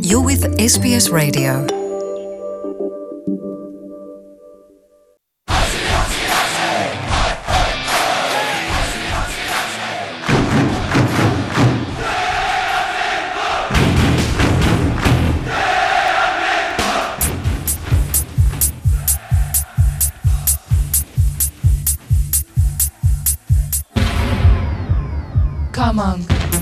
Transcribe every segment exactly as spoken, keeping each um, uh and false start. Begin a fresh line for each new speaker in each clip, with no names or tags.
You're with 에스비에스 Radio.
Come on.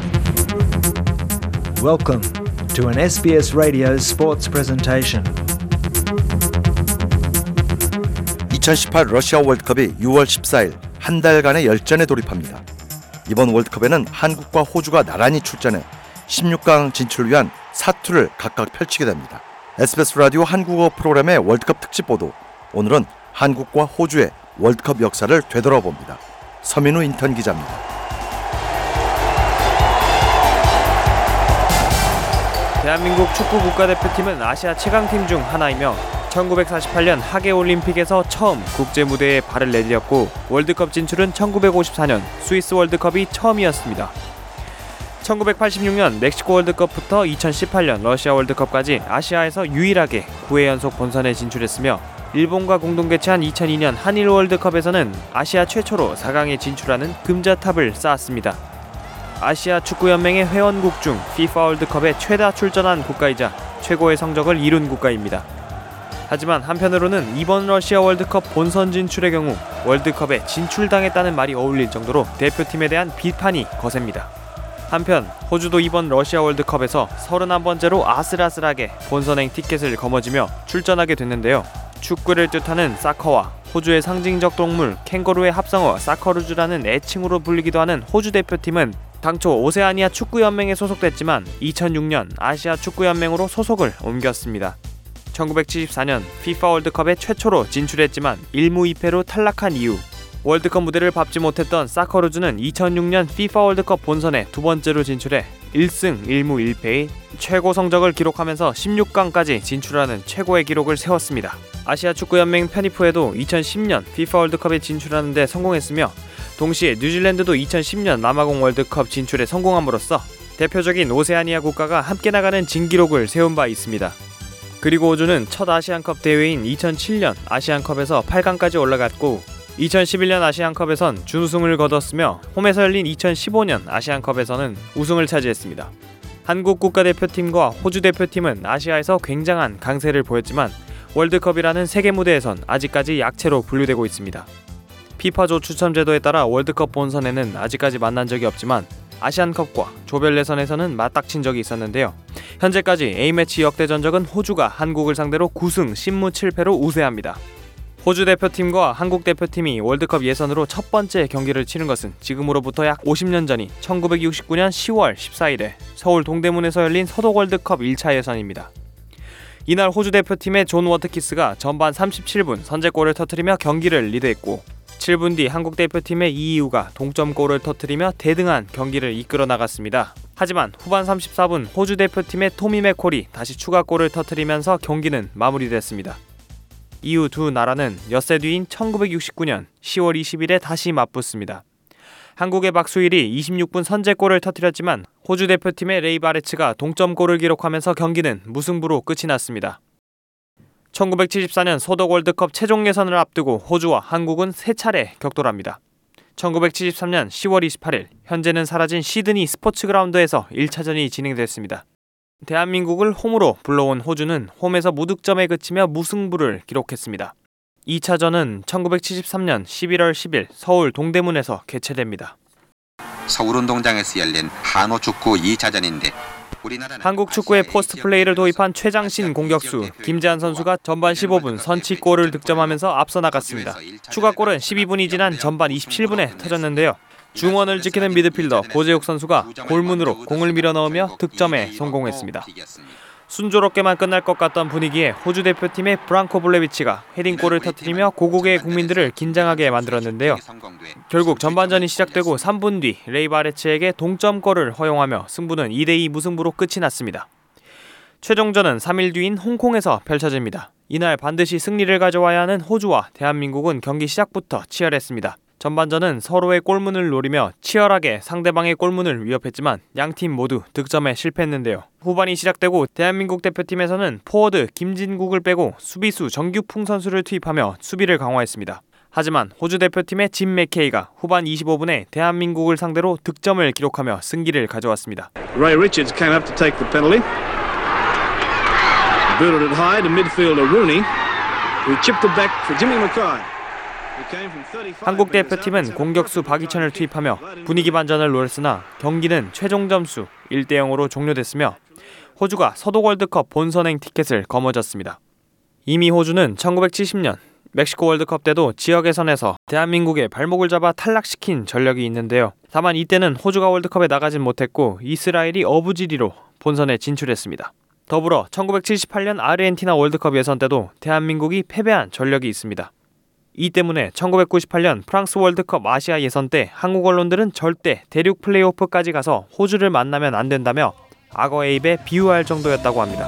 Welcome to an 에스비에스 Radio sports presentation.
이천십팔 러시아 월드컵이 유월 십사일 한 달간의 열전에 돌입합니다. 이번 월드컵에는 한국과 호주가 나란히 출전해 십육 강 진출을 위한 사투를 각각 펼치게 됩니다. 에스비에스 라디오 한국어 프로그램의 월드컵 특집 보도, 오늘은 한국과 호주의 월드컵 역사를 되돌아봅니다. 서민우 인턴 기자입니다.
대한민국 축구 국가대표팀은 아시아 최강팀 중 하나이며 천구백사십팔년 하계올림픽에서 처음 국제무대에 발을 내디뎠고 월드컵 진출은 천구백오십사년 스위스 월드컵이 처음이었습니다. 천구백팔십육년 멕시코 월드컵부터 이천십팔년 러시아 월드컵까지 아시아에서 유일하게 구 회 연속 본선에 진출했으며 일본과 공동 개최한 이천이년 한일 월드컵에서는 아시아 최초로 사 강에 진출하는 금자탑을 쌓았습니다. 아시아 축구연맹의 회원국 중 피파 월드컵에 최다 출전한 국가이자 최고의 성적을 이룬 국가입니다. 하지만 한편으로는 이번 러시아 월드컵 본선 진출의 경우 월드컵에 진출당했다는 말이 어울릴 정도로 대표팀에 대한 비판이 거셉니다. 한편 호주도 이번 러시아 월드컵에서 서른한 번째로 아슬아슬하게 본선행 티켓을 거머쥐며 출전하게 됐는데요. 축구를 뜻하는 사커와 호주의 상징적 동물 캥거루의 합성어 사커루즈라는 애칭으로 불리기도 하는 호주 대표팀은 당초 오세아니아 축구연맹에 소속됐지만 이천육년 아시아 축구연맹으로 소속을 옮겼습니다. 천구백칠십사년 피파 월드컵에 최초로 진출했지만 일 무 이 패로 탈락한 이후 월드컵 무대를 밟지 못했던 사커루즈는 이천육년 피파 월드컵 본선에 두 번째로 진출해 일 승 일 무 일 패의 최고 성적을 기록하면서 십육 강까지 진출하는 최고의 기록을 세웠습니다. 아시아 축구연맹 편이프에도 이천십년 피파 월드컵에 진출하는 데 성공했으며 동시에 뉴질랜드도 이천십년 남아공 월드컵 진출에 성공함으로써 대표적인 오세아니아 국가가 함께 나가는 진기록을 세운 바 있습니다. 그리고 호주는 첫 아시안컵 대회인 이천칠년 아시안컵에서 팔 강까지 올라갔고 이천십일년 아시안컵에선 준우승을 거뒀으며 홈에서 열린 이천십오년 아시안컵에서는 우승을 차지했습니다. 한국 국가대표팀과 호주 대표팀은 아시아에서 굉장한 강세를 보였지만 월드컵이라는 세계 무대에선 아직까지 약체로 분류되고 있습니다. 피파조 추첨 제도에 따라 월드컵 본선에는 아직까지 만난 적이 없지만 아시안컵과 조별 예선에서는 맞닥친 적이 있었는데요. 현재까지 A매치 역대 전적은 호주가 한국을 상대로 구 승 십 무 칠 패로 우세합니다. 호주 대표팀과 한국 대표팀이 월드컵 예선으로 첫 번째 경기를 치른 것은 지금으로부터 약 오십 년 전인 천구백육십구년 시월 십사일에 서울 동대문에서 열린 서독 월드컵 일 차 예선입니다. 이날 호주 대표팀의 존 워트키스가 전반 삼십칠 분 선제골을 터뜨리며 경기를 리드했고 칠 분 뒤 한국 대표팀의 이이우가 동점골을 터뜨리며 대등한 경기를 이끌어 나갔습니다. 하지만 후반 삼십사 분 호주 대표팀의 토미 맥콜이 다시 추가골을 터뜨리면서 경기는 마무리됐습니다. 이후 두 나라는 엿새 뒤인 천구백육십구년 시월 이십일에 다시 맞붙습니다. 한국의 박수일이 이십육 분 선제골을 터뜨렸지만 호주 대표팀의 레이 바레츠가 동점골을 기록하면서 경기는 무승부로 끝이 났습니다. 천구백칠십사년 소독 월드컵 최종 예선을 앞두고 호주와 한국은 세 차례 격돌합니다. 천구백칠십삼년 시월 이십팔일 현재는 사라진 시드니 스포츠그라운드에서 일 차전이 진행됐습니다. 대한민국을 홈으로 불러온 호주는 홈에서 무득점에 그치며 무승부를 기록했습니다. 이 차전은 천구백칠십삼년 십일월 십일 서울 동대문에서 개최됩니다.
서울운동장에서 열린 한호축구 이 차전인데
한국 축구의 포스트 플레이를 도입한 최장신 공격수 김재한 선수가 전반 십오 분 선취골을 득점하면서 앞서 나갔습니다. 추가골은 십이 분이 지난 전반 이십칠 분에 터졌는데요. 중원을 지키는 미드필더 고재욱 선수가 골문으로 공을 밀어넣으며 득점에 성공했습니다. 순조롭게만 끝날 것 같던 분위기에 호주 대표팀의 브랑코 블레비치가 헤딩골을 터뜨리며 고국의 국민들을 긴장하게 만들었는데요. 결국 전반전이 시작되고 삼 분 뒤 레이 바레츠에게 동점골을 허용하며 승부는 이 대 이 무승부로 끝이 났습니다. 최종전은 삼 일 뒤인 홍콩에서 펼쳐집니다. 이날 반드시 승리를 가져와야 하는 호주와 대한민국은 경기 시작부터 치열했습니다. 전반전은 서로의 골문을 노리며 치열하게 상대방의 골문을 위협했지만 양팀 모두 득점에 실패했는데요. 후반이 시작되고 대한민국 대표팀에서는 포워드 김진국을 빼고 수비수 정규풍 선수를 투입하며 수비를 강화했습니다. 하지만 호주 대표팀의 짐 맥케이가 후반 이십오 분에 대한민국을 상대로 득점을 기록하며 승기를 가져왔습니다.
Ray Richards came up to take the penalty. Booted it high to midfielder Rooney, who chipped it back for Jimmy Mackay.
한국 대표팀은 공격수 박이천을 투입하며 분위기 반전을 노렸으나 경기는 최종 점수 일 대 영으로 종료됐으며 호주가 서독 월드컵 본선행 티켓을 거머쥐었습니다. 이미 호주는 천구백칠십 년 멕시코 월드컵 때도 지역 예선에서 대한민국의 발목을 잡아 탈락시킨 전력이 있는데요. 다만 이때는 호주가 월드컵에 나가진 못했고 이스라엘이 어부지리로 본선에 진출했습니다. 더불어 천구백칠십팔 년 아르헨티나 월드컵 예선 때도 대한민국이 패배한 전력이 있습니다. 이 때문에 천구백구십팔 년 프랑스 월드컵 아시아 예선 때 한국 언론들은 절대 대륙 플레이오프까지 가서 호주를 만나면 안 된다며 악어의 입에 비유할 정도였다고 합니다.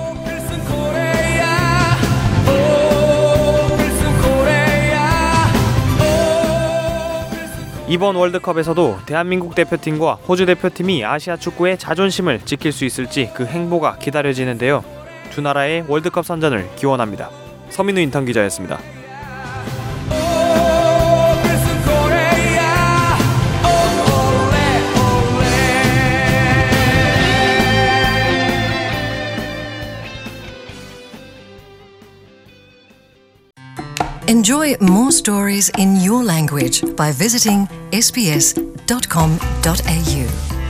이번 월드컵에서도 대한민국 대표팀과 호주 대표팀이 아시아 축구의 자존심을 지킬 수 있을지 그 행보가 기다려지는데요. 두 나라의 월드컵 선전을 기원합니다. 서민우 인턴 기자였습니다.
Enjoy more stories in your language by visiting s b s dot com dot a u.